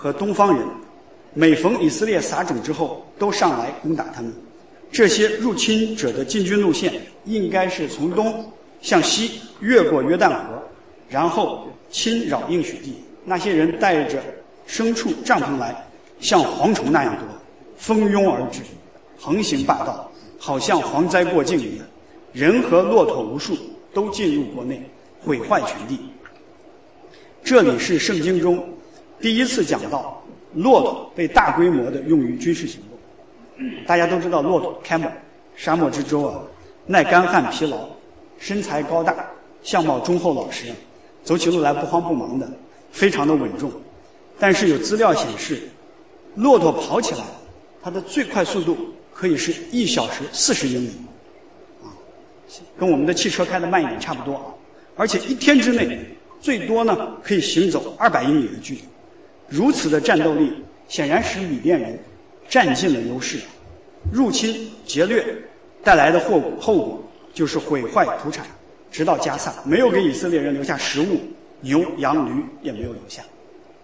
和东方人，每逢以色列撒种之后，都上来攻打他们。这些入侵者的进军路线应该是从东向西越过约旦河，然后侵扰应许地。那些人带着牲畜帐篷来，像蝗虫那样多，蜂拥而至，横行霸道，好像蝗灾过境一样。人和骆驼无数，都进入国内，毁坏全地。这里是圣经中第一次讲到骆驼被大规模的用于军事行动。大家都知道骆驼 camel 沙漠之舟啊，耐干旱疲劳，身材高大，相貌忠厚老实，走起路来不慌不忙的，非常的稳重。但是有资料显示，骆驼跑起来它的最快速度可以是1小时40英里跟我们的汽车开的慢一点差不多啊。而且一天之内最多呢可以行走200英里的距离。如此的战斗力显然使米甸人占尽了优势。入侵劫掠带来的后果就是毁坏土产，直到加萨没有给以色列人留下食物，牛羊驴也没有留下，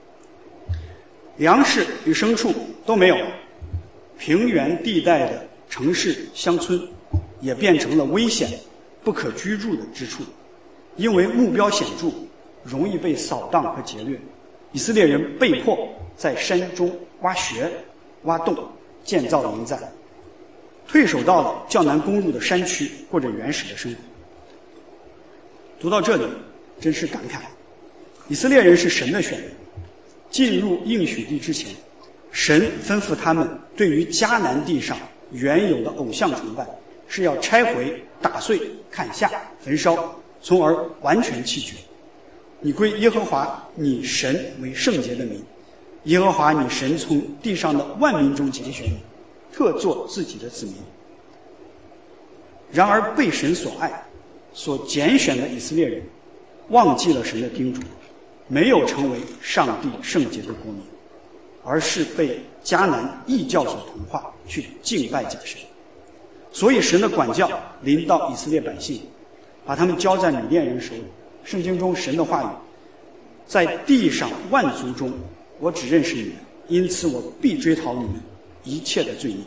粮食与牲畜都没有了。平原地带的城市乡村也变成了危险不可居住的之处，因为目标显著，容易被扫荡和劫掠。以色列人被迫在山中挖穴挖洞，建造营寨，退守到了较难攻入的山区，过着原始的生活。读到这里真是感慨，以色列人是神的选人。进入应许地之前，神吩咐他们对于迦南地上原有的偶像崇拜是要拆毁、打碎、砍下、焚烧，从而完全弃绝。你归耶和华你神为圣洁的民，耶和华你神从地上的万民中拣选你，特作自己的子民。然而被神所爱、所拣选的以色列人忘记了神的叮嘱，没有成为上帝圣洁的国民，而是被迦南异教所同化，去敬拜假神。所以神的管教临到以色列百姓，把他们交在米甸人手里。圣经中神的话语，在地上万族中，我只认识你们，因此我必追讨你们一切的罪孽。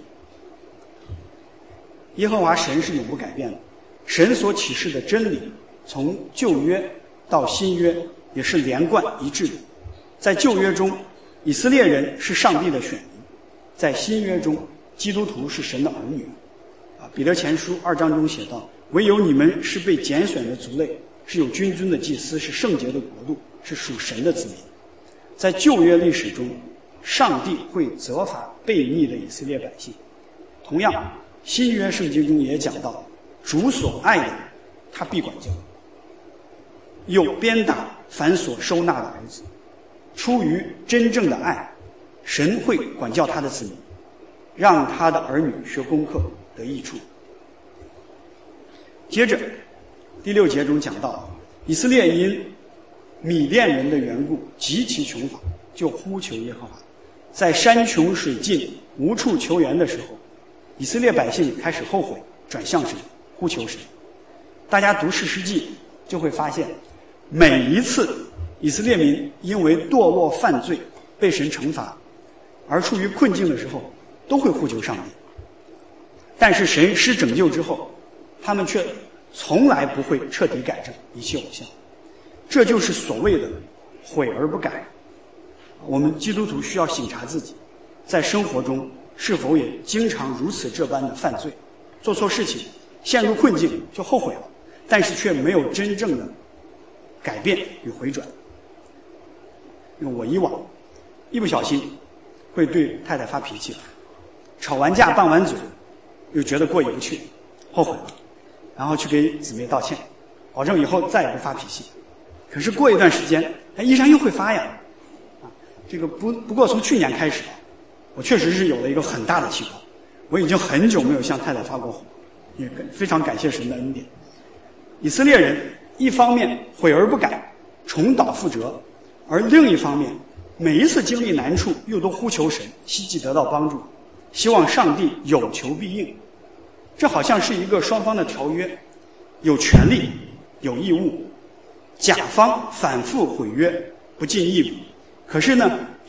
耶和华神是永不改变的，神所启示的真理，从旧约到新约也是连贯一致的。在旧约中，以色列人是上帝的选民；在新约中，基督徒是神的儿女。彼得前书2章中写道：唯有你们是被拣选的族类，是有君尊的祭司，是圣洁的国度，是属神的子民。在旧约历史中，上帝会责罚悖逆的以色列百姓。同样，新约圣经中也讲到，主所爱的，他必管教，又鞭打凡所收纳的儿子。出于真正的爱，神会管教他的子民，让他的儿女学功课得益处。接着第6节中讲到，以色列因米甸人的缘故极其穷乏，就呼求耶和华。在山穷水尽无处求援的时候，以色列百姓开始后悔，转向神，呼求神。大家读士师记就会发现，每一次以色列民因为堕落犯罪被神惩罚而处于困境的时候，都会呼求上帝。但是神施拯救之后，他们却从来不会彻底改正，遗弃偶像。这就是所谓的悔而不改。我们基督徒需要省察自己，在生活中是否也经常如此这般的犯罪，做错事情，陷入困境就后悔了，但是却没有真正的改变与回转。我以往一不小心会对太太发脾气，吵完架拌完嘴，又觉得过意不去，后悔了，然后去给姊妹道歉，保证以后再也不发脾气。可是过一段时间，依然又会发呀。这个不过从去年开始，我确实是有了一个很大的提高。我已经很久没有向太太发过火，也非常感谢神的恩典。以色列人一方面悔而不改，重蹈覆辙，而另一方面每一次经历难处又都呼求神，希冀得到帮助，希望上帝有求必应。这好像是一个双方的条约，有权利有义务，甲方反复毁约不尽义务，可是呢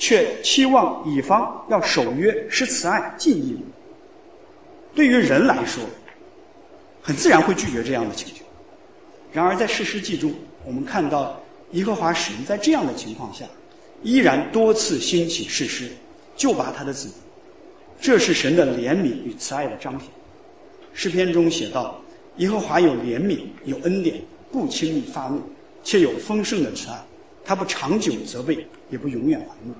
却期望乙方要守约、施慈爱、尽义务。对于人来说，很自然会拒绝这样的请求。然而在士师记中，我们看到耶和华神在这样的情况下，依然多次兴起士师，救拔他的子民。这是神的怜悯与慈爱的彰显。诗篇中写道，耶和华有怜悯，有恩典，不轻易发怒，且有丰盛的慈爱，他不长久责备，也不永远还怒。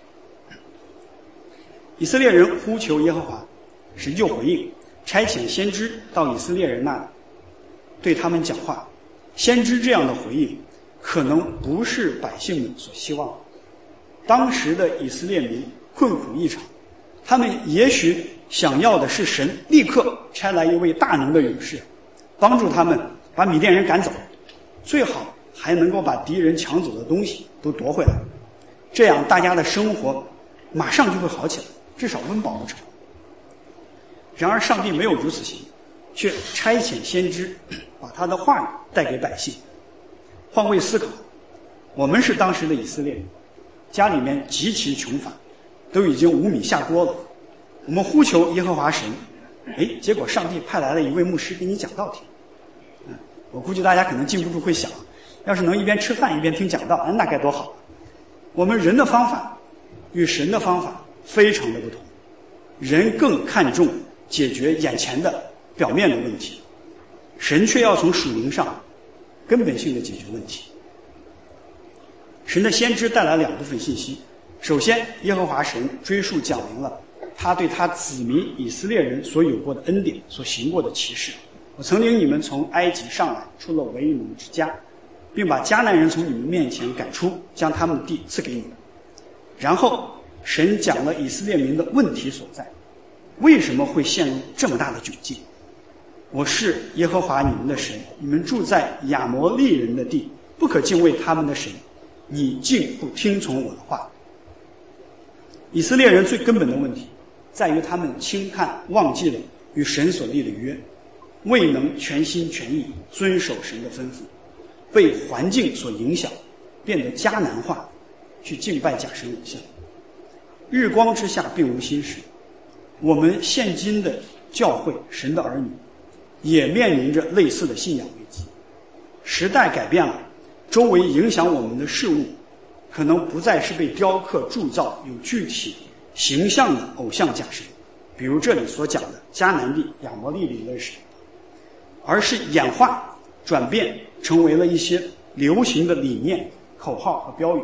以色列人呼求耶和华，神就回应，差遣先知到以色列人那里，对他们讲话。先知这样的回应可能不是百姓们所希望的。当时的以色列民困苦异常，他们也许想要的是神立刻差来一位大能的勇士，帮助他们把米甸人赶走，最好还能够把敌人抢走的东西都夺回来，这样大家的生活马上就会好起来，至少温饱不愁。然而上帝没有如此行，却差遣先知把他的话语带给百姓。换位思考，我们是当时的以色列人，家里面极其穷乏，都已经无米下锅了，我们呼求耶和华神，结果上帝派来了一位牧师给你讲道听。我估计大家可能禁不住会想，要是能一边吃饭一边听讲道，那该多好。我们人的方法与神的方法非常的不同，人更看重解决眼前的表面的问题，神却要从属灵上根本性的解决问题。神的先知带来两部分信息。首先，耶和华神追溯讲明了他对他子民以色列人所有过的恩典，所行过的奇事。我曾领你们从埃及上来，出了为奴之家，并把迦南人从你们面前赶出，将他们的地赐给你们。然后神讲了以色列民的问题所在，为什么会陷入这么大的窘境。我是耶和华你们的神，你们住在亚摩利人的地，不可敬畏他们的神，你竟不听从我的话。以色列人最根本的问题在于他们轻看忘记了与神所立的约，未能全心全意遵守神的吩咐，被环境所影响，变得迦南化，去敬拜假神偶像。日光之下并无新事，我们现今的教会，神的儿女也面临着类似的信仰危机。时代改变了，周围影响我们的事物可能不再是被雕刻铸造有具体形象的偶像假神，比如这里所讲的迦南地亚摩利人的神，而是演化转变成为了一些流行的理念、口号和标语。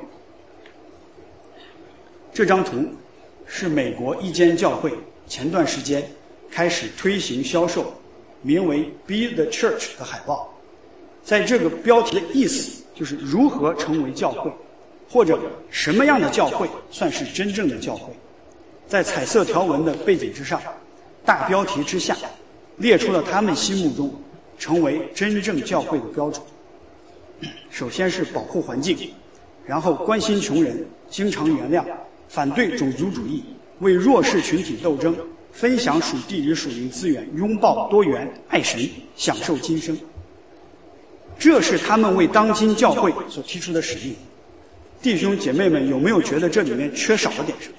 这张图是美国一间教会前段时间开始推行销售名为 Be the Church 的海报。在这个标题的意思就是如何成为教会，或者什么样的教会算是真正的教会。在彩色条纹的背景之上，大标题之下列出了他们心目中成为真正教会的标准。首先是保护环境，然后关心穷人，经常原谅，反对种族主义，为弱势群体斗争，分享属地与属灵资源，拥抱多元，爱神，享受今生。这是他们为当今教会所提出的使命。弟兄姐妹们，有没有觉得这里面缺少了点什么？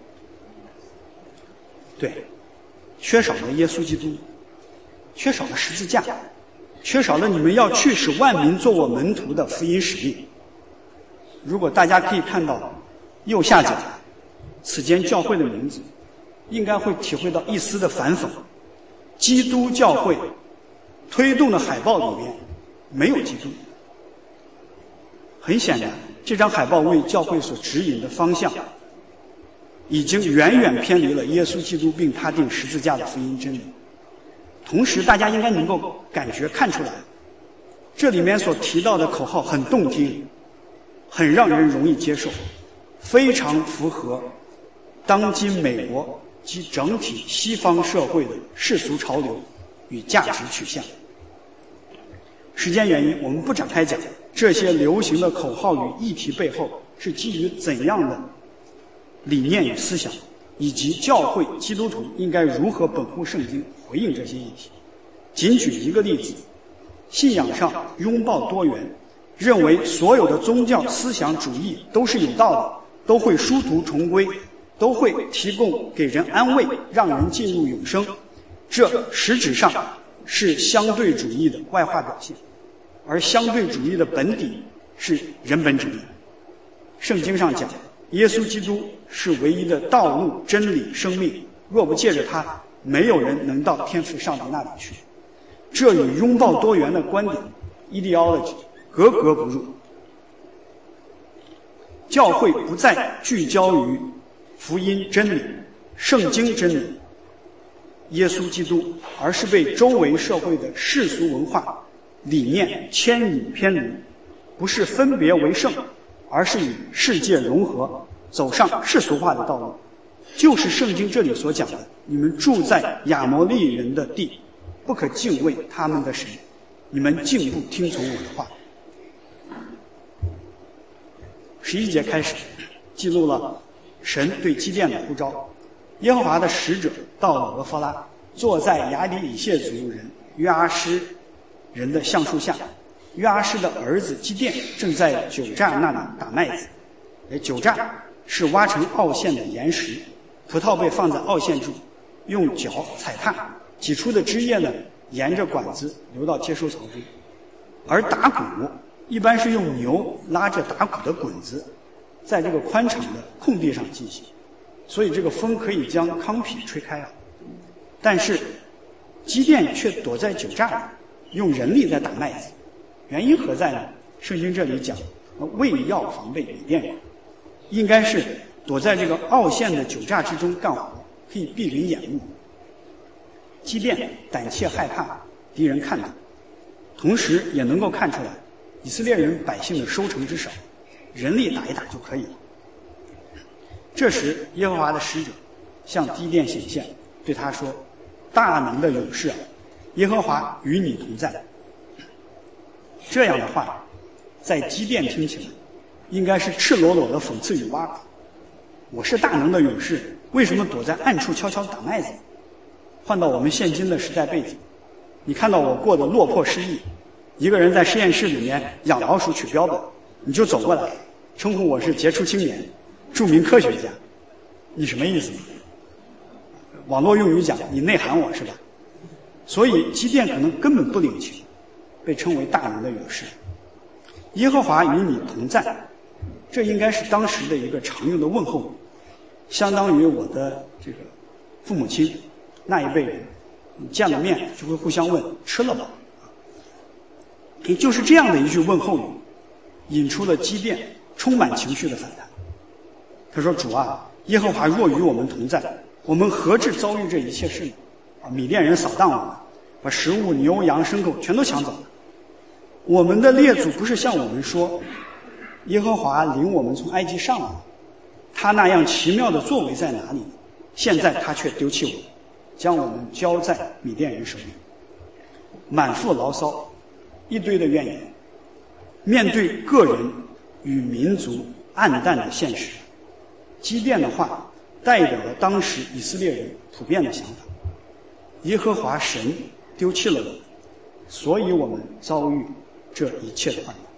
对，缺少了耶稣基督，缺少了十字架，缺少了你们要去使万民做我门徒的福音使命。如果大家可以看到右下角此间教会的名字，应该会体会到一丝的反讽。基督教会推动的海报里面没有基督。很显然，这张海报为教会所指引的方向已经远远偏离了耶稣基督并他定十字架的福音真理。同时大家应该能够看出来，这里面所提到的口号很动听，很让人容易接受，非常符合当今美国及整体西方社会的世俗潮流与价值取向。时间原因，我们不展开讲这些流行的口号与议题背后是基于怎样的理念与思想，以及教会基督徒应该如何本乎圣经回应这些议题。仅举一个例子，信仰上拥抱多元，认为所有的宗教思想主义都是有道的， 都会殊途重归，都会提供给人安慰，让人进入永生。这实质上是相对主义的外化表现，而相对主义的本底是人本主义。圣经上讲，耶稣基督是唯一的道路、真理、生命，若不借着他，没有人能到天父上帝那里去。这与拥抱多元的观点 ideology 格格不入。教会不再聚焦于福音真理、圣经真理、耶稣基督，而是被周围社会的世俗文化理念牵引偏离，不是分别为圣，而是与世界融合，走上世俗化的道路。就是圣经这里所讲的，你们住在亚摩利人的地，不可敬畏他们的神，你们竟不听从我的话。11节开始记录了神对基甸的呼召。耶和华的使者到了俄弗拉，坐在亚底以谢族人约阿施人的橡树下。约阿施的儿子基甸正在酒榨那里打麦子。酒榨是挖成凹陷的岩石，葡萄被放在凹陷处，用脚踩踏，挤出的汁液呢，沿着管子流到接收槽中。而打鼓一般是用牛拉着打鼓的滚子，在这个宽敞的空地上进行，所以这个风可以将糠皮吹开了。但是基甸却躲在酒榨里，用人力在打麦子。原因何在呢？圣经这里讲，为要防备米甸人，应该是躲在这个凹陷的酒榨之中干活，可以避人眼目。基甸胆怯害怕敌人看到，同时也能够看出来以色列人百姓的收成之少，人力打一打就可以了。这时耶和华的使者向基甸显现，对他说：大能的勇士啊，耶和华与你同在。这样的话在基甸听起来应该是赤裸裸的讽刺与挖苦。我是大能的勇士，为什么躲在暗处悄悄打麦子？换到我们现今的时代背景，你看到我过得落魄失意，一个人在实验室里面养老鼠取标本，你就走过来称呼我是杰出青年、著名科学家，你什么意思？网络用语讲你内涵我是吧？所以基甸可能根本不领情，被称为大能的勇士。耶和华与你同在，这应该是当时的一个常用的问候语，相当于我的这个父母亲那一辈人，你见了面就会互相问吃了吗？也就是这样的一句问候语，引出了基甸充满情绪的反弹。他说：主啊，耶和华若与我们同在，我们何至遭遇这一切事呢？米甸人扫荡我们，把食物、牛羊牲口全都抢走了。我们的列祖不是向我们说，耶和华领我们从埃及上来，他那样奇妙的作为在哪里？现在他却丢弃我们，将我们交在米甸人手里，满腹牢骚，一堆的怨言。面对个人与民族暗淡的现实，基甸的话代表了当时以色列人普遍的想法：耶和华神丢弃了我们，所以我们遭遇这一切的患难。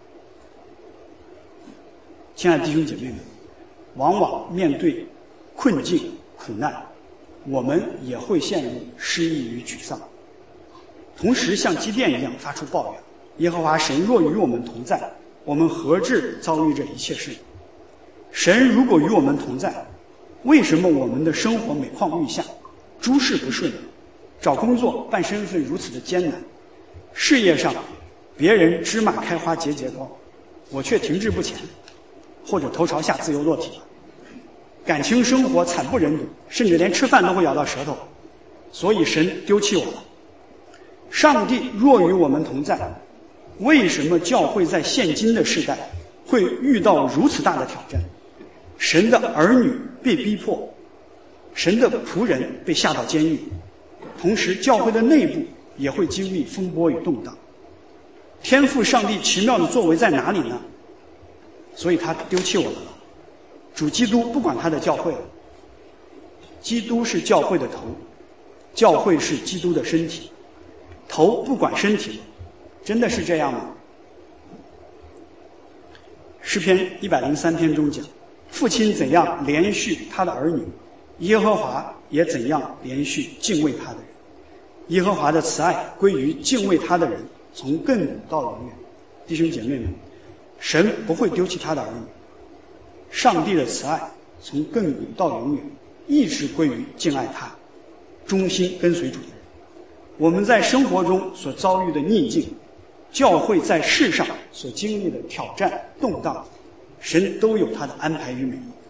亲爱的弟兄姐妹们，往往面对困境苦难，我们也会陷入失意与沮丧，同时像基甸一样发出抱怨：耶和华神若与我们同在，我们何至遭遇这一切事？神如果与我们同在，为什么我们的生活每况愈下，诸事不顺，找工作办身份如此的艰难，事业上别人芝麻开花节节高，我却停滞不前，或者头朝下自由落体了。感情生活惨不忍睹，甚至连吃饭都会咬到舌头，所以神丢弃我了。上帝若与我们同在，为什么教会在现今的世代会遇到如此大的挑战？神的儿女被逼迫，神的仆人被下到监狱，同时教会的内部也会经历风波与动荡。天父上帝奇妙的作为在哪里呢？所以他丢弃我们了。主基督不管他的教会了，基督是教会的头，教会是基督的身体，头不管身体了，真的是这样吗？诗篇103篇中讲： 父亲怎样连续他的儿女，耶和华也怎样连续敬畏他的人。耶和华的慈爱归于敬畏他的人，从亘古到永远。弟兄姐妹们，神不会丢弃他的儿女。上帝的慈爱从亘古到永远，一直归于敬爱他、忠心跟随主的人。我们在生活中所遭遇的逆境，教会在世上所经历的挑战、动荡，神都有他的安排与美意。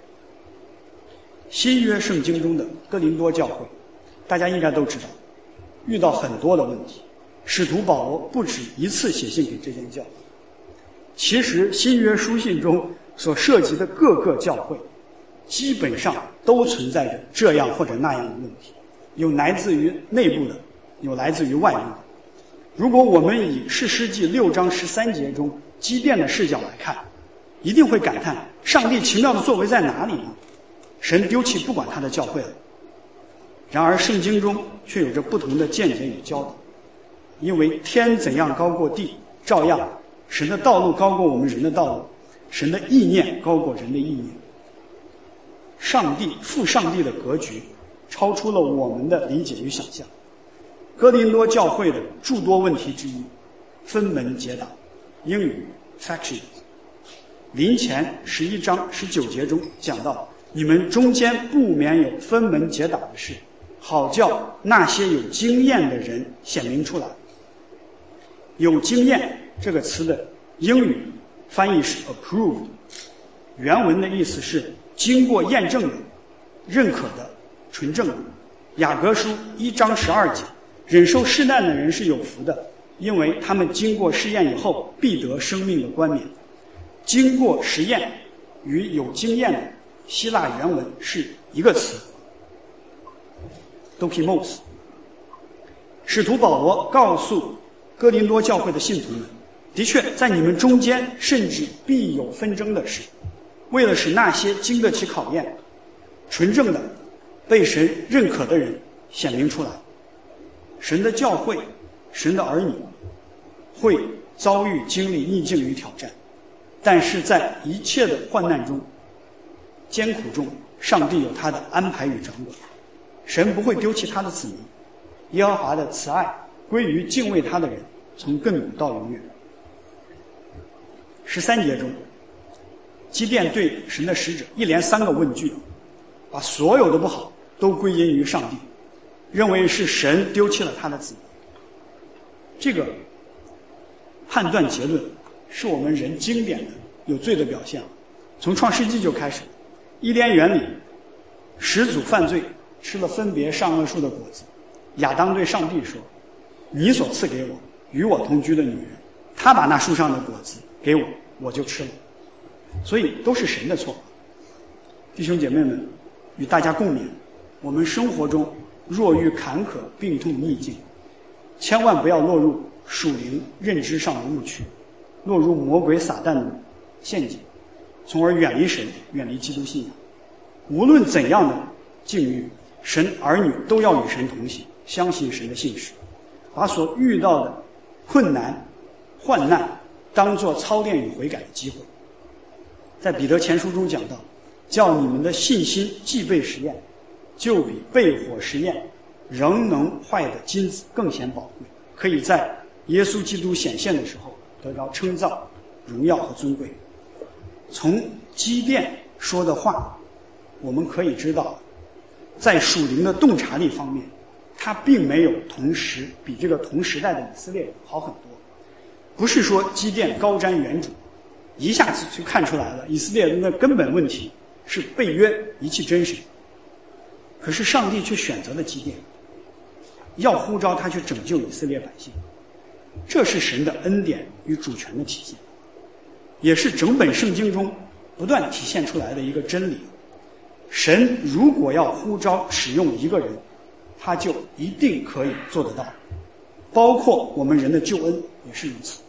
新约圣经中的哥林多教会，大家应该都知道，遇到很多的问题。使徒保罗不止一次写信给这间教会。其实新约书信中所涉及的各个教会，基本上都存在着这样或者那样的问题，有来自于内部的，有来自于外部的。如果我们以士师记6章13节中基甸的视角来看，一定会感叹上帝奇妙的作为在哪里呢？神丢弃不管他的教会了。然而圣经中却有着不同的见解与教导，因为天怎样高过地，照样神的道路高过我们人的道路，神的意念高过人的意念。父上帝的格局超出了我们的理解与想象。哥林多教会的诸多问题之一，分门结党，英语 factions。林前11章19节中讲到，你们中间不免有分门结党的事，好叫那些有经验的人显明出来。有经验这个词的英语翻译是 approved， 原文的意思是经过验证的、认可的、纯正的。雅各书1章12节，忍受试难的人是有福的，因为他们经过试验以后必得生命的冠冕。经过实验与有经验的希腊原文是一个词 dokimos。 使徒保罗告诉哥林多教会的信徒们，的确在你们中间甚至必有纷争的事，为了使那些经得起考验、纯正的、被神认可的人显明出来。神的教会、神的儿女会遭遇经历逆境与挑战，但是在一切的患难中、艰苦中，上帝有他的安排与掌管。神不会丢弃他的子民，耶和华的慈爱归于敬畏他的人，从亘古到永远。13节中，基甸对神的使者一连3个问句，把所有的不好都归因于上帝，认为是神丢弃了他的子民。这个判断结论是我们人经典的有罪的表现。从创世纪就开始，伊甸园里始祖犯罪，吃了分别善恶树的果子。亚当对上帝说，你所赐给我与我同居的女人，她把那树上的果子给我，我就吃了。所以都是神的错。弟兄姐妹们，与大家共勉，我们生活中若遇坎坷、病痛、逆境，千万不要落入属灵认知上的误区，落入魔鬼撒旦的陷阱，从而远离神，远离基督信仰。无论怎样的境遇，神儿女都要与神同行，相信神的信实，把所遇到的困难、患难当作操练与悔改的机会。在彼得前书中讲到，叫你们的信心既被实验，就比被火实验仍能坏的金子更显宝贵，可以在耶稣基督显现的时候得到称赞、荣耀和尊贵。从基甸说的话，我们可以知道，在属灵的洞察力方面，他并没有比这个同时代的以色列人好很多。不是说基甸高瞻远瞩，一下子就看出来了以色列人的根本问题是背约遗弃真神。可是上帝却选择了基甸，要呼召他去拯救以色列百姓。这是神的恩典与主权的体现，也是整本圣经中不断体现出来的一个真理。神如果要呼召使用一个人，他就一定可以做得到，包括我们人的救恩也是如此。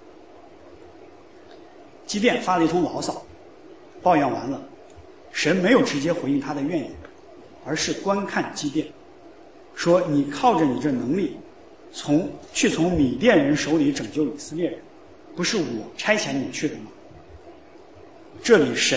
基甸发了一通牢骚，抱怨完了，神没有直接回应他的怨言，而是观看基甸，说你靠着你这能力从米甸人手里拯救以色列人，不是我差遣你去的吗？这里神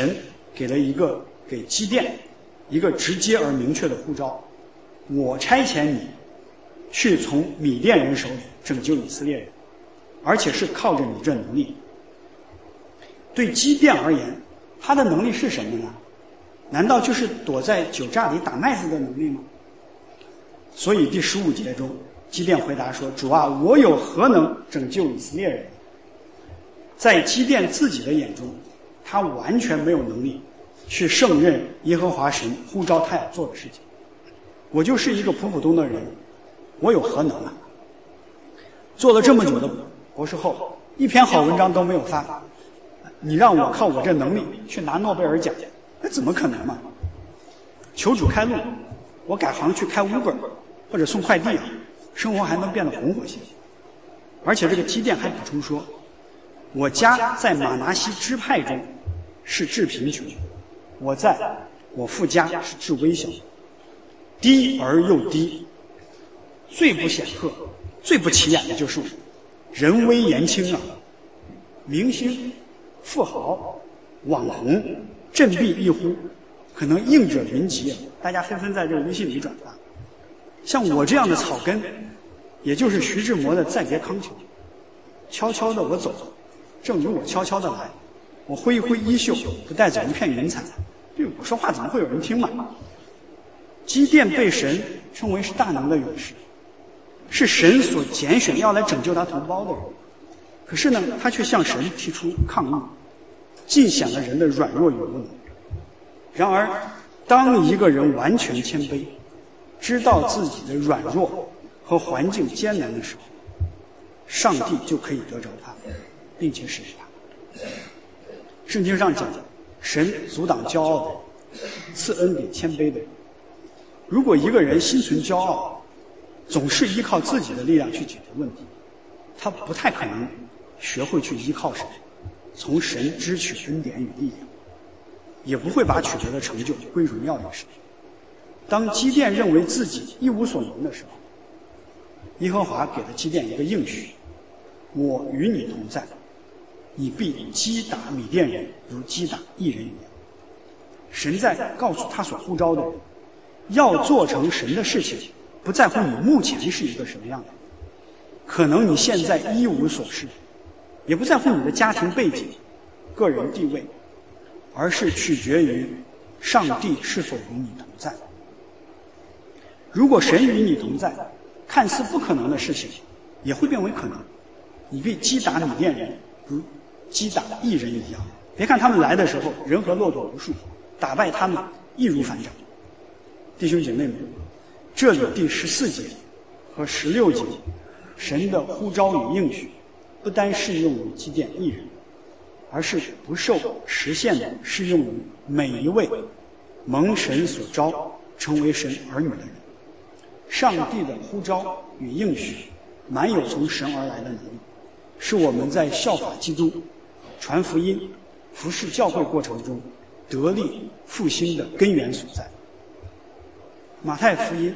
给了给基甸一个直接而明确的呼召：我差遣你去从米甸人手里拯救以色列人，而且是靠着你这能力。对基甸而言，他的能力是什么呢？难道就是躲在酒榨里打麦子的能力吗？所以第15节中，基甸回答说：主啊，我有何能拯救以色列人？在基甸自己的眼中，他完全没有能力去胜任耶和华神呼召他要做的事情。我就是一个普普通的人，我有何能啊？做了这么久的博士后，一篇好文章都没有发，你让我靠我这能力去拿诺贝尔奖，那怎么可能嘛？求主开路，我改行去开 Uber 或者送快递啊，生活还能变得红火些。而且这个基甸还补充说，我家在马拿西支派中是至贫穷，我在我父家是至微小，低而又低，最不显赫最不起眼的就是我，人微言轻啊，明星富豪网红振臂一呼，可能应者云集，大家纷纷在这个微信里转发。像我这样的草根，也就是徐志摩的再别康桥，悄悄的我走，正如我悄悄的来，我挥一挥衣袖，不带走一片云彩。我说话怎么会有人听嘛？基甸被神称为是大能的勇士，是神所拣选要来拯救他同胞的人。可是呢，他却向神提出抗议，尽显了人的软弱与无能。然而，当一个人完全谦卑，知道自己的软弱和环境艰难的时候，上帝就可以得着他，并且使他。圣经上讲，神阻挡骄傲的人，赐恩给谦卑的人。如果一个人心存骄傲，总是依靠自己的力量去解决问题，他不太可能学会去依靠神，从神支取恩典与力量，也不会把取得的成就归荣耀于神。当基甸认为自己一无所能的时候，耶和华给了基甸一个应许：我与你同在，你必击打米甸人如击打一人一样。神在告诉他所呼召的人，要做成神的事情，不在乎你目前是一个什么样的人，可能你现在一无所事，也不在乎你的家庭背景、个人地位，而是取决于上帝是否与你同在。如果神与你同在，看似不可能的事情也会变为可能。你必击打米甸人如击打一人一样。别看他们来的时候人和骆驼无数，打败他们易如反掌。弟兄姐妹们，这里第14节和16节神的呼召与应许不单适用于基甸一人，而是不受实现的适用于每一位蒙神所召成为神儿女的人。上帝的呼召与应许满有从神而来的能力，是我们在效法基督、传福音、服侍教会过程中得力复兴的根源所在。马太福音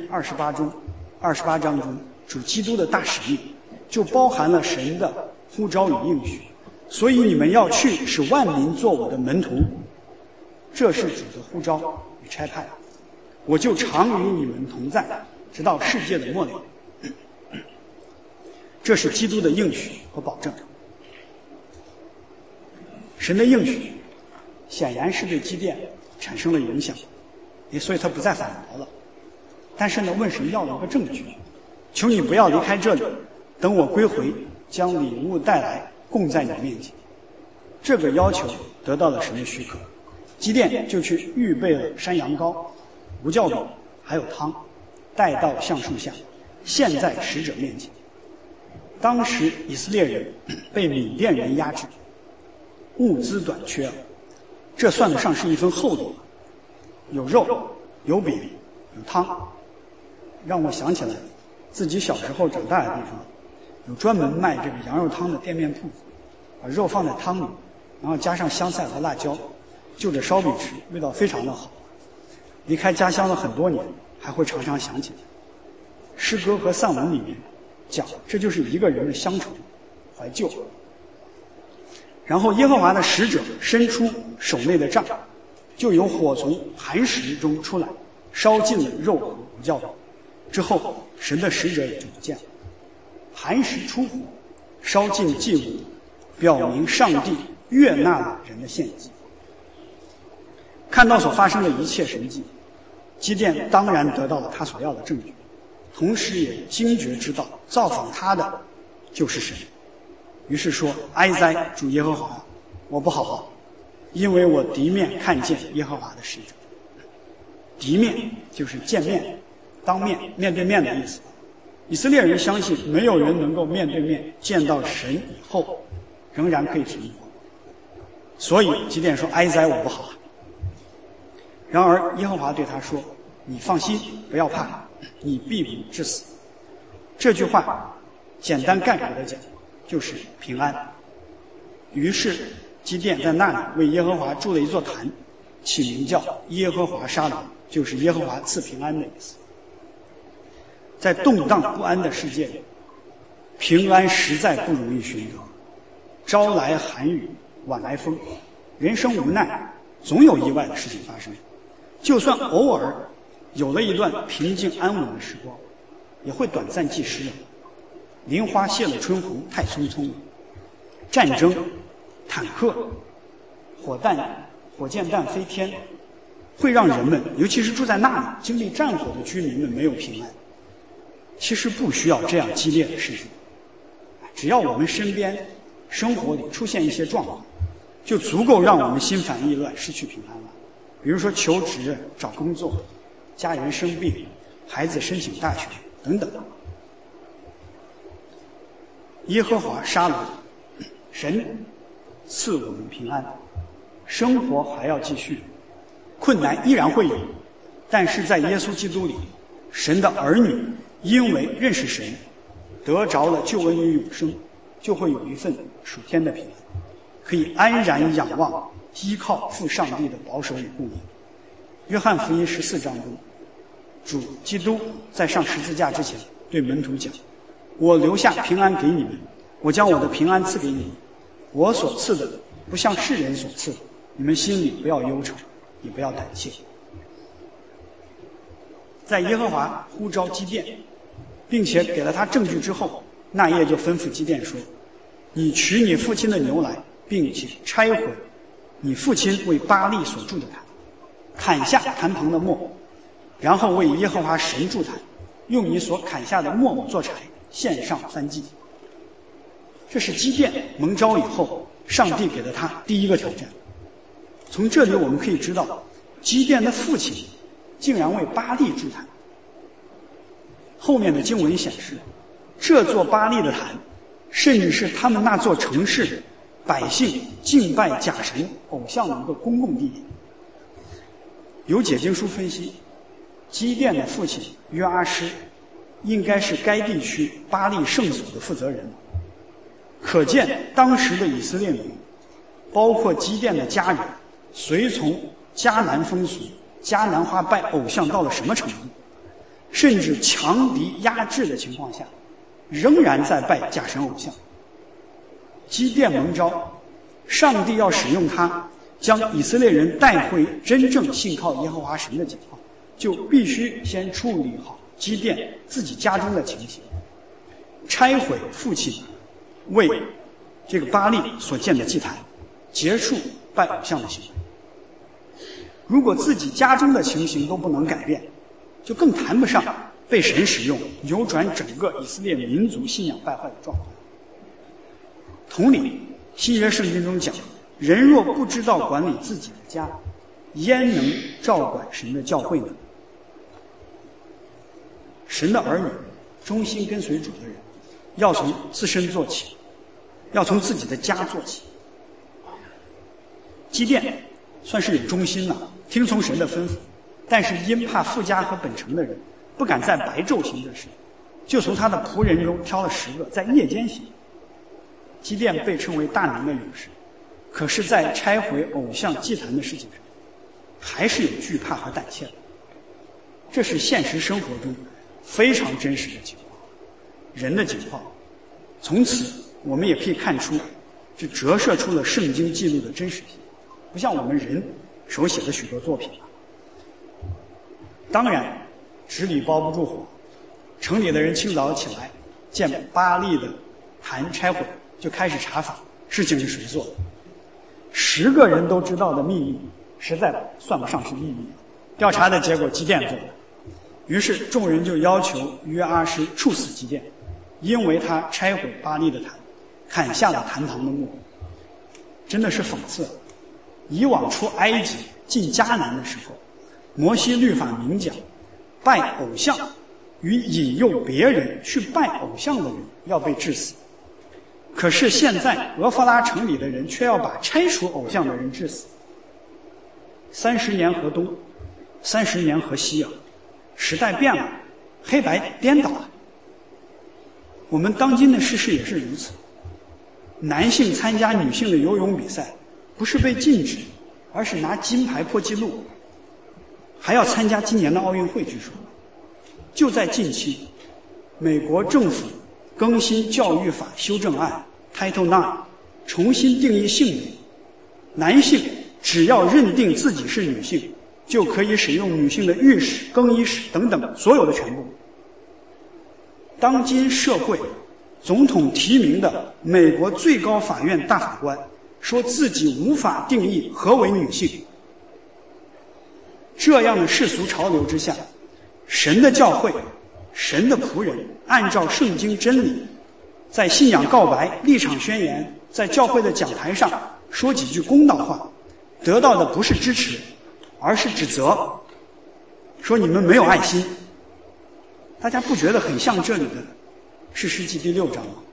28章中，主基督的大使命就包含了神的呼召与应许。所以你们要去，使万民做我的门徒。这是主的呼召与差派。我就常与你们同在，直到世界的末了。这是基督的应许和保证。神的应许显然是对基甸产生了影响，所以他不再反驳了。但是呢，问神要了一个证据，求你不要离开这里，等我归回，将礼物带来，供在你面前。这个要求得到了神的许可，基甸就去预备了山羊羔、无酵饼还有汤，带到橡树下，献在使者面前。当时以色列人被米甸人压制，物资短缺，这算得上是一份厚礼，有肉有饼有汤，让我想起来自己小时候长大的地方，有专门卖这个羊肉汤的店面铺子，把肉放在汤里，然后加上香菜和辣椒，就着烧饼吃，味道非常的好。离开家乡了很多年，还会常常想起来。诗歌和散文里面讲，这就是一个人的乡愁怀旧。然后耶和华的使者伸出手内的杖， 就有火从磐石中出来，烧尽了肉和骨教的。之后，神的使者也就不见了。磐石出火，烧尽祭物，表明上帝悦纳了人的献祭。看到所发生的一切神迹，基甸当然得到了他所要的证据，同时也惊觉知道造访他的就是神。于是说：哀哉，主耶和华，我不好，因为我敌面看见耶和华的使者。敌面就是见面、当面、面对面的意思。以色列人相信没有人能够面对面见到神以后仍然可以存活，所以基甸说：哀哉，我不好。然而耶和华对他说：你放心，不要怕，你必不致死。这句话简单概括的讲就是平安。于是基甸在那里为耶和华筑了一座坛，起名叫耶和华沙龙，就是耶和华赐平安的意思。在动荡不安的世界里，平安实在不容易寻得。朝来寒雨，晚来风，人生无奈，总有意外的事情发生。就算偶尔有了一段平静安稳的时光，也会短暂即逝了。林花谢了春湖，太匆匆了。战争、坦克、火箭弹飞天，会让人们，尤其是住在那里经历战火的居民们没有平安。其实不需要这样激烈的事情，只要我们身边生活里出现一些状况，就足够让我们心烦意乱，失去平安了。比如说求职、找工作、家人生病、孩子申请大学等等。耶和华沙龙，神赐我们平安，生活还要继续，困难依然会有，但是在耶稣基督里，神的儿女因为认识神，得着了救恩与永生，就会有一份属天的平安，可以安然仰望，依靠父上帝的保守与供应。约翰福音14章中，主基督在上十字架之前对门徒讲：我留下平安给你们，我将我的平安赐给你们，我所赐的不像世人所赐的，你们心里不要忧愁，也不要胆怯。在耶和华呼召基甸，并且给了他证据之后，那夜就吩咐基甸说：你取你父亲的牛来，并且拆毁你父亲为巴力所筑的坛，砍下坛旁的木，然后为耶和华神筑坛，用你所砍下的木偶做柴，献上燔祭。这是基甸蒙召以后，上帝给了他第一个挑战。从这里我们可以知道，基甸的父亲竟然为巴力筑坛。后面的经文显示，这座巴力的坛，甚至是他们那座城市百姓敬拜假神偶像的一个公共地点。有解经书分析，基甸的父亲约阿施应该是该地区巴力圣所的负责人。可见当时的以色列民，包括基甸的家人，随从迦南风俗、迦南化拜偶像到了什么程度，甚至强敌压制的情况下，仍然在拜假神偶像。基甸蒙召，上帝要使用他将以色列人带回真正信靠耶和华神的情况，就必须先处理好基甸自己家中的情形，拆毁父亲为这个巴力所建的祭坛，结束拜偶像的行为。如果自己家中的情形都不能改变，就更谈不上被神使用，扭转整个以色列民族信仰败坏的状况。同理，新约圣经中讲，人若不知道管理自己的家，焉能照管神的教会呢？神的儿女，忠心跟随主的人，要从自身做起，要从自己的家做起。基甸算是有忠心了，听从神的吩咐，但是因怕富家和本城的人不敢在白昼行这事，就从他的仆人中挑了10个在夜间行。基甸被称为大能的勇士，可是在拆毁偶像祭坛的事情上，还是有惧怕和胆怯的。这是现实生活中非常真实的情况，人的情况。从此我们也可以看出，这折射出了圣经记录的真实性。不像我们人手写的许多作品了。当然，纸里包不住火，城里的人清早起来，见巴利的坛拆毁，就开始查访事情是谁做的。10个人都知道的秘密，实在算不上是秘密。调查的结果，基甸做的。于是众人就要求约阿施处死基甸，因为他拆毁巴利的坛，砍下了坛旁的木。真的是讽刺。以往出埃及进迦南的时候，摩西律法明讲，拜偶像与引诱别人去拜偶像的人要被治死。可是现在俄弗拉城里的人却要把拆除偶像的人治死。30年河东，30年河西啊，时代变了，黑白颠倒了。我们当今的世事也是如此。男性参加女性的游泳比赛，不是被禁止，而是拿金牌破纪录，还要参加今年的奥运会。据说就在近期，美国政府更新教育法修正案 Title IX， 重新定义性别，男性只要认定自己是女性，就可以使用女性的浴室、更衣室等等所有的全部。当今社会，总统提名的美国最高法院大法官说自己无法定义何为女性。这样的世俗潮流之下，神的教会、神的仆人按照圣经真理，在信仰告白、立场宣言，在教会的讲台上说几句公道话，得到的不是支持，而是指责，说你们没有爱心。大家不觉得很像这里的士师记第6章吗？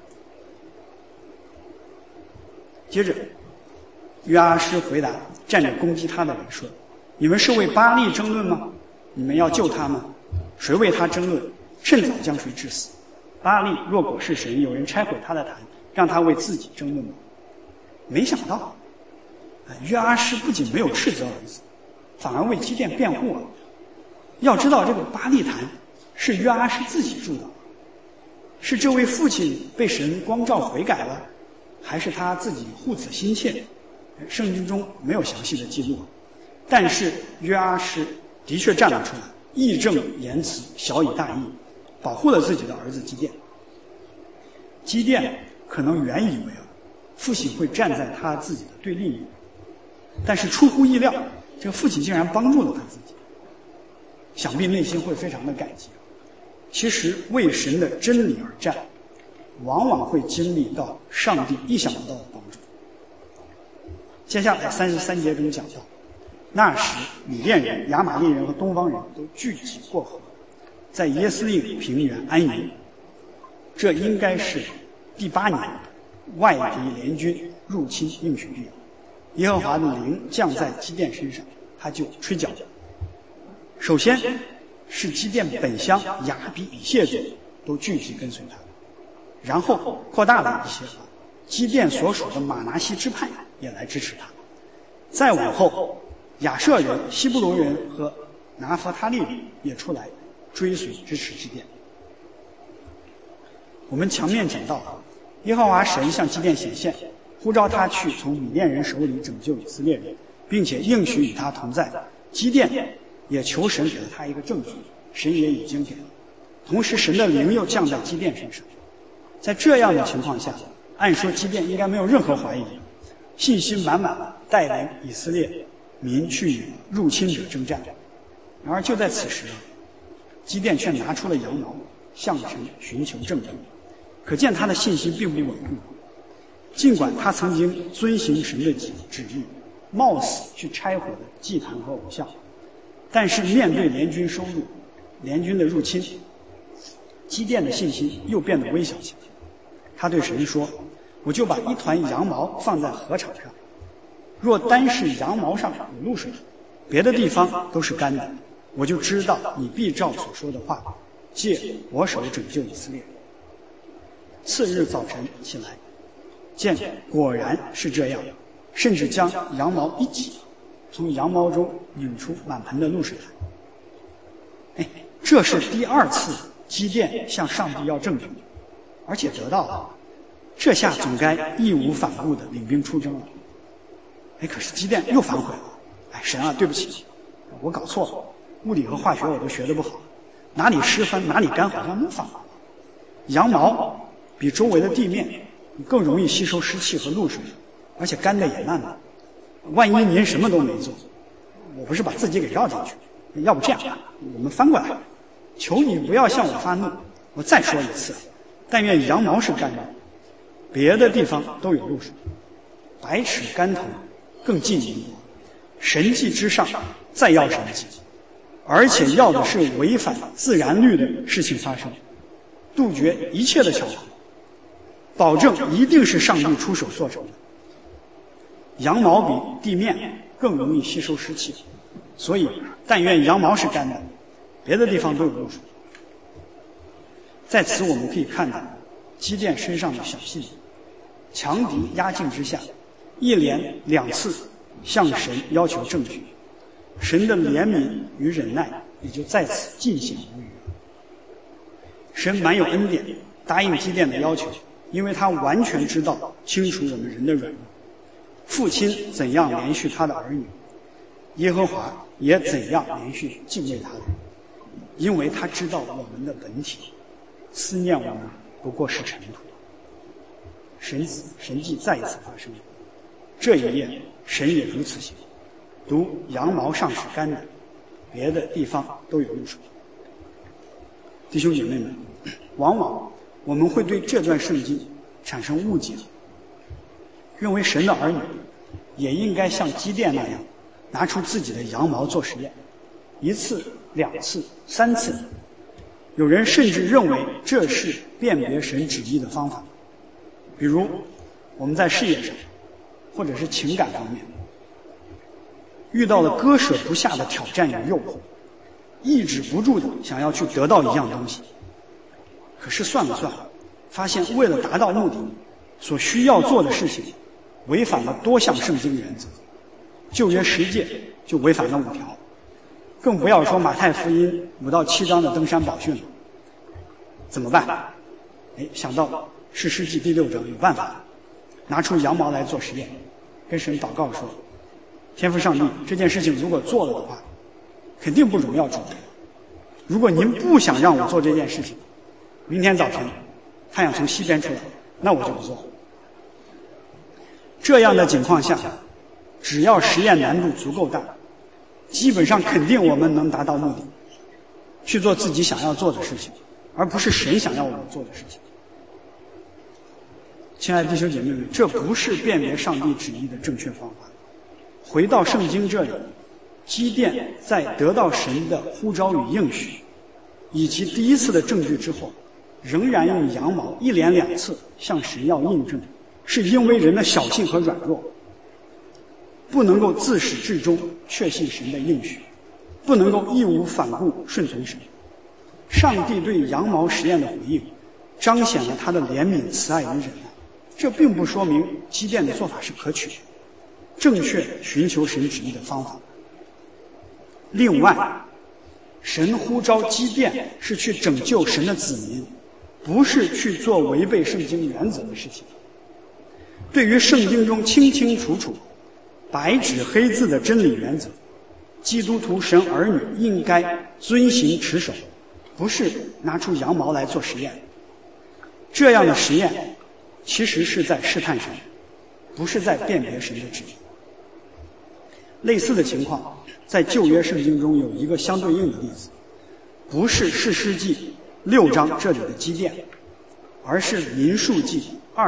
接着约阿施回答站着攻击他的人说，你们是为巴利争论吗？你们要救他吗？谁为他争论，趁早将谁治死。巴利若果是神，有人拆毁他的坛，让他为自己争论吗？没想到约阿施不仅没有斥责儿子，反而为基甸辩护了。要知道这个巴利坛是约阿施自己铸的，是这位父亲被神光照悔改了，还是他自己护子心切？圣经中没有详细的记录，但是约阿施的确站了出来，义正言辞，晓以大义，保护了自己的儿子基甸。基甸可能原以为父亲会站在他自己的对立面，但是出乎意料，这个父亲竟然帮助了他自己，想必内心会非常的感激。其实为神的真理而战，往往会经历到上帝意想不到的帮助。接下来33节中讲到，那时米甸人、亚玛力人和东方人都聚集过河，在耶斯利平原安营。这应该是第8年外敌联军入侵应许地，耶和华的灵降在基甸身上，他就吹角。首先是基甸本乡亚比以谢族都聚集跟随他，然后扩大了一些，基甸所属的马拿西支派也来支持他。再往后，亚设人、希布伦人和拿弗他利人也出来追随支持基甸。我们前面讲到，耶和华神向基甸显现，呼召他去从米甸人手里拯救以色列人，并且应许与他同在。基甸也求神给了他一个证据，神也已经给了。同时神的灵又降在基甸身上。在这样的情况下，按说基甸应该没有任何怀疑，信心满满的带领以色列民去与入侵者征战。然而就在此时，基甸却拿出了羊毛，向神寻求证据，可见他的信心并不稳固。尽管他曾经遵行神的旨意，冒死去拆毁了祭坛和偶像，但是面对联军收入、联军的入侵，基甸的信心又变得微小起来。他对神说，我就把一团羊毛放在禾场上，若单是羊毛上有露水，别的地方都是干的，我就知道你必照所说的话，借我手拯救以色列。次日早晨起来，见果然是这样，甚至将羊毛一挤，从羊毛中拧出满盆的露水来。这是第2次基甸向上帝要证据，而且得到了，这下总该义无反顾地领兵出征了。可是基甸又反悔了， 哎，神啊，对不起，我搞错了，物理和化学我都学得不好，哪里湿分哪里干好像没法了。羊毛比周围的地面更容易吸收湿气和露水，而且干得也慢了。万一您什么都没做，我不是把自己给绕进去？要不这样，我们翻过来，求你不要向我发怒。我再说一次，但愿羊毛是干的，别的地方都有露水。百尺竿头更近一步，神迹之上再要神迹，而且要的是违反自然律的事情发生，杜绝一切的巧合，保证一定是上帝出手做成的。羊毛比地面更容易吸收湿气，所以但愿羊毛是干的，别的地方都有露水。在此我们可以看到基甸身上的小细节，强敌压境之下，一连2次向神要求证据，神的怜悯与忍耐也就在此尽显无余。神满有恩典，答应基甸的要求，因为他完全知道清楚我们人的软弱。父亲怎样连续他的儿女，耶和华也怎样连续敬畏他的人，因为他知道我们的本体，思念我们不过是尘土。神迹再一次发生，这一夜神也如此行，读羊毛上是干的，别的地方都有露水。弟兄姐妹们，往往我们会对这段圣经产生误解，认为神的儿女也应该像基甸那样拿出自己的羊毛做实验，1次、2次、3次。有人甚至认为这是辨别神旨意的方法，比如我们在事业上或者是情感方面遇到了割舍不下的挑战与诱惑，抑制不住的想要去得到一样东西，可是算了算，发现为了达到目的所需要做的事情违反了多项圣经原则，旧约10诫就违反了5条，更不要说马太福音5到7章的登山宝训了。怎么办？想到士师记第6章有办法，拿出羊毛来做实验，跟神祷告说，天父上帝，这件事情如果做了的话，肯定不荣耀主。如果您不想让我做这件事情，明天早晨太阳从西边出来，那我就不做。这样的情况下，只要实验难度足够大，基本上肯定我们能达到目的，去做自己想要做的事情，而不是神想要我们做的事情。亲爱的弟兄姐妹们，这不是辨别上帝旨意的正确方法。回到圣经这里，基甸在得到神的呼召与应许以及第1次的证据之后，仍然用羊毛一连2次向神要印证，是因为人的小性和软弱，不能够自始至终确信神的应许，不能够义无反顾顺从神。上帝对羊毛实验的回应，彰显了他的怜悯、慈爱与忍耐。这并不说明基甸的做法是可取的，正确寻求神旨意的方法。另外，神呼召基甸是去拯救神的子民，不是去做违背圣经原则的事情。对于圣经中清清楚楚、白纸黑字的真理原则，基督徒神儿女应该遵行持守，不是拿出羊毛来做实验。这样的实验其实是在试探神，不是在辨别神的旨意。类似的情况在旧约圣经中有一个相对应的例子，不是士师记6章这里的基甸，而是民数记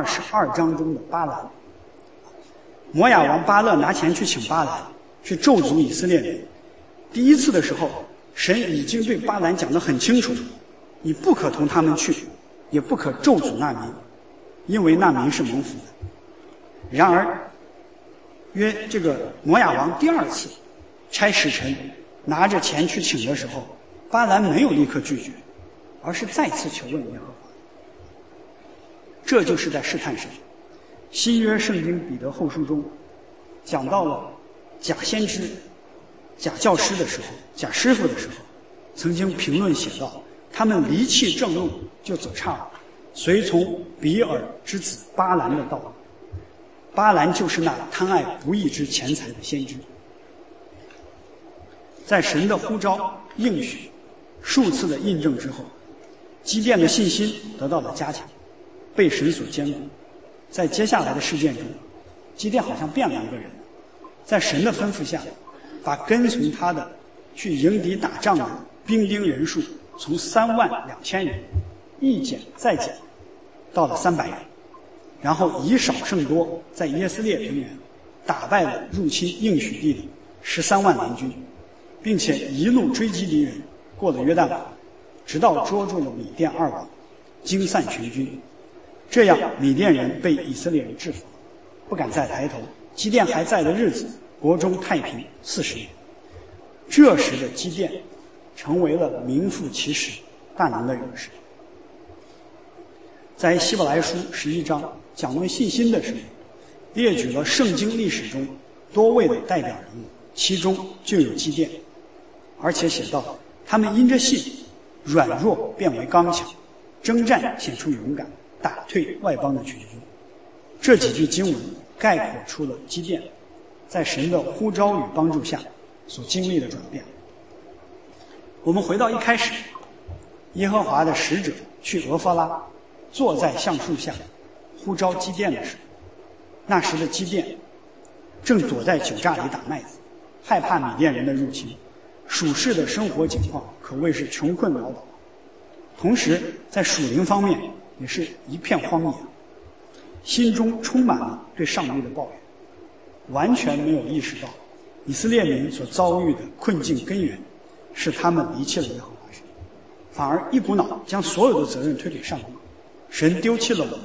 22章中的巴兰。摩亚王巴勒拿钱去请巴兰，去咒诅以色列人。第1次的时候，神已经对巴兰讲得很清楚，你不可同他们去，也不可咒诅那民，因为那民是蒙福的。然而这个摩亚王第2次差使臣拿着钱去请的时候，巴兰没有立刻拒绝，而是再次求问耶和华。这就是在试探神。新约圣经彼得后书中讲到了假先知、假教师的时候，假师傅的时候，曾经评论写道，他们离弃正路就走岔了，随从比尔之子巴兰的道路。巴兰就是那贪爱不义之钱财的先知。 在神的呼召、应许、数次的印证之后，基甸的信心得到了加强，被神所坚固。在接下来的事件中，基甸好像变了一个人，在神的吩咐下，把跟从他的去迎敌打仗的兵丁人数从32000人一减再减到了300人，然后以少胜多，在耶斯列平原打败了入侵应许地的13万联军，并且一路追击敌人，过了约旦河，直到捉住了米甸2王，惊散全军。这样米甸人被以色列人制服，不敢再抬头。基甸还在的日子，国中太平40年。这时的基甸成为了名副其实大能的勇士。在希伯来书11章讲论信心的时候，列举了圣经历史中多位的代表人物，其中就有基甸，而且写道他们因着信软弱变为刚强，征战显出勇敢，打退外邦的全军。这几句经文概括出了基甸在神的呼召与帮助下所经历的转变。我们回到一开始，耶和华的使者去俄弗拉，坐在橡树下呼召基甸的时候，那时的基甸正躲在酒榨里打麦子，害怕米甸人的入侵，属世的生活境况可谓是穷困潦倒，同时在属灵方面也是一片荒野，心中充满了对上帝的抱怨，完全没有意识到以色列民所遭遇的困境根源是他们离弃了耶和华神，反而一股脑将所有的责任推给上帝，神丢弃了我们。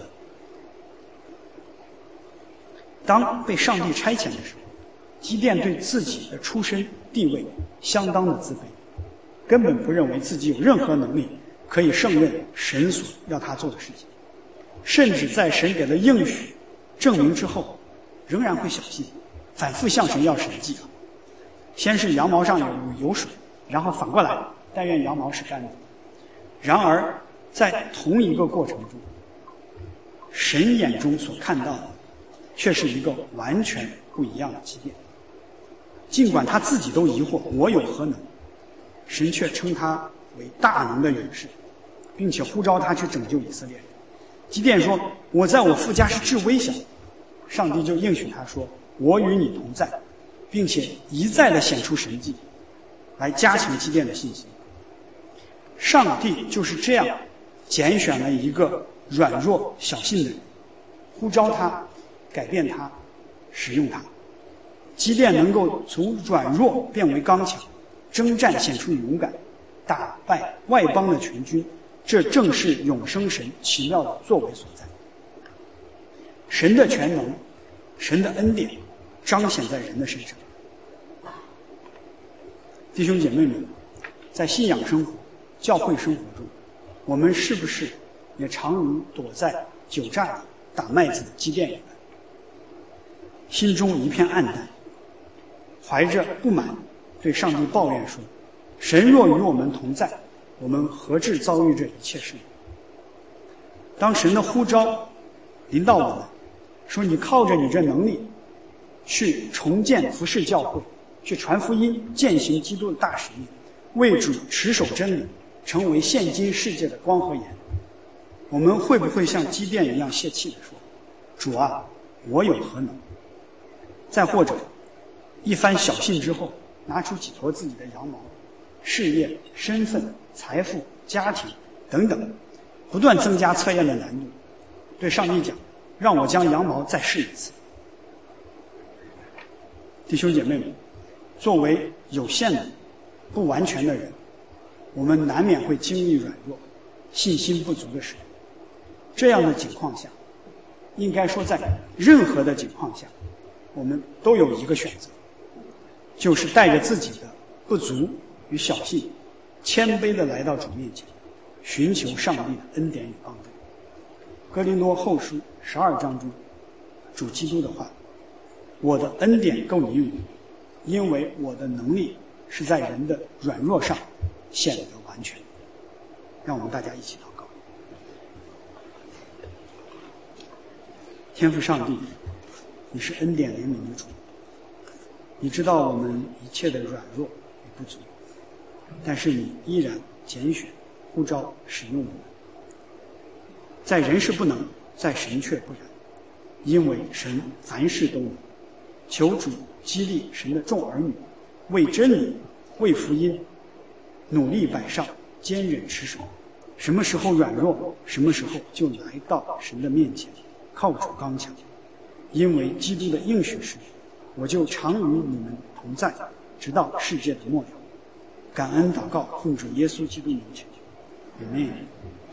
当被上帝差遣的时候，基甸对自己的出身地位相当的自卑，根本不认为自己有任何能力可以胜任神所要他做的事情，甚至在神给了应许证明之后，仍然会小心，反复向神要神迹。先是羊毛上有水，然后反过来但愿羊毛是干的。然而在同一个过程中，神眼中所看到的却是一个完全不一样的基甸。尽管他自己都疑惑我有何能，神却称他为大能的勇士，并且呼召他去拯救以色列人。基甸说，我在我父家是至微小，上帝就应许他说，我与你同在，并且一再地显出神迹来加强基甸的信心。上帝就是这样拣选了一个软弱小信的人，呼召他，改变他，使用他。基甸能够从软弱变为刚强，征战显出勇敢，打败外邦的全军，这正是永生神奇妙的作为所在。神的全能，神的恩典彰显在人的身上。弟兄姐妹们，在信仰生活、教会生活中，我们是不是也常如躲在酒榨里打麦子的基甸人，心中一片暗淡，怀着不满对上帝抱怨说，神若与我们同在，我们何至遭遇这一切事？当神的呼召临到我们，说你靠着你这能力去重建服侍教会，去传福音，践行基督的大使命，为主持守真理，成为现今世界的光和盐，我们会不会像基甸一样泄气地说，主啊，我有何能？再或者一番小信之后，拿出几坨自己的羊毛，事业、身份、财富、家庭等等，不断增加测验的难度，对上帝讲，让我将羊毛再试一次。弟兄姐妹们，作为有限的、不完全的人，我们难免会经历软弱、信心不足的时候。这样的情况下，应该说在任何的情况下，我们都有一个选择，就是带着自己的不足与小信，谦卑地来到主面前，寻求上帝的恩典与帮助。哥林多后书12章中，主基督的话，我的恩典够你用，因为我的能力是在人的软弱上显得完全。让我们大家一起祷告。天父上帝，你是恩典怜悯的主，你知道我们一切的软弱与不足，但是你依然拣选、呼召、使用我们。在人是不能，在神却不然，因为神凡事都能。求主激励神的众儿女，为真理、为福音努力摆上，坚忍持守。什么时候软弱，什么时候就来到神的面前，靠主刚强。因为基督的应许是，我就常与你们同在，直到世界的末了。感恩祷告，奉主耶稣基督名求，阿们。